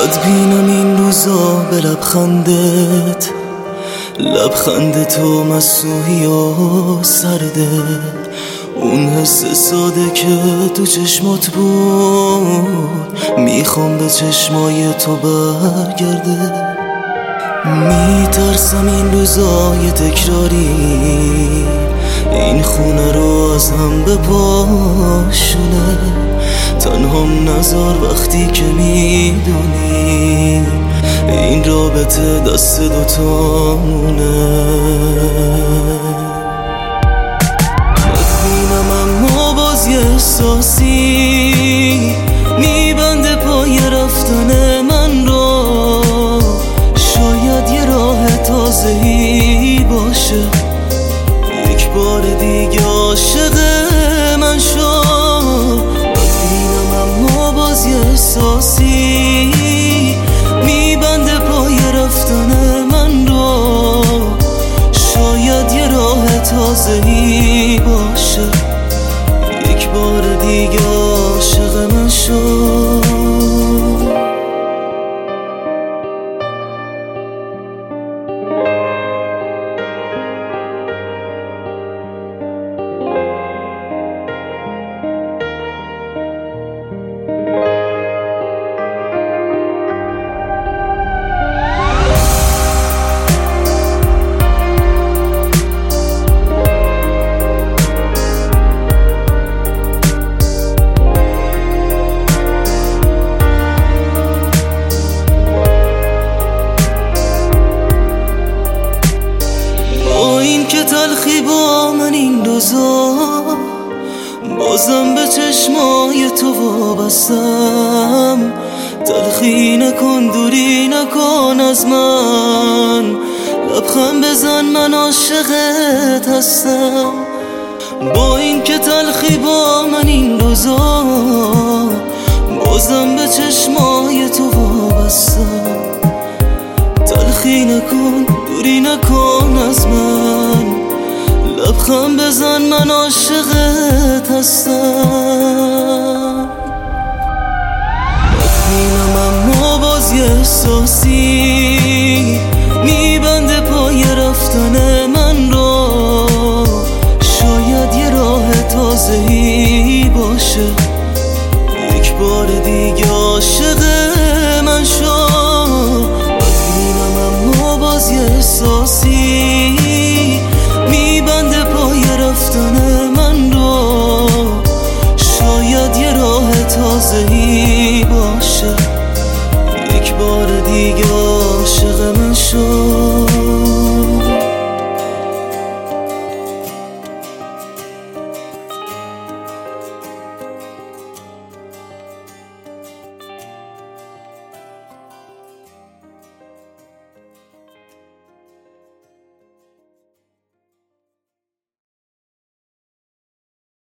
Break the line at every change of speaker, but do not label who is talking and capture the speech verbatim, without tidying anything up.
بد بینم این روزا به لبخندت، لبخند تو مسوحی و سرده، اون حس ساده که تو چشمات بود میخوام به چشمای تو برگرده. میترسم این روزای تکراری این خونه رو از هم بپاشونه، تنهام نذار وقتی که میدونی این رابطه دست دوتامونه. ببینم اما باز یه احساسی میبنده پای رفتن من رو، شاید یه راه تازه‌ای باشه، یک بار دیگه عاشق من شو. ببینم اما باز یه احساسی میبنده پای رفتن من رو، شاید یه راه تازه‌ای باشه، یک بار دیگه عاشق من شو. که تلخی با من این روزا بازم به چشمای تو وابستم، تلخی نکن دوری نکن از من، لبخند بزن من عاشقت هستم. با این که تلخی با من این روزا بازم به چشمای تو وابستم، تلخی نکن دوری نکن از من، لبخند بزن من عاشقت هستم. ببینم اما باز یه احساسی میبنده پای رفتن من رو، شاید یه راه تازه‌ای باشه، یک بار دیگه عاشق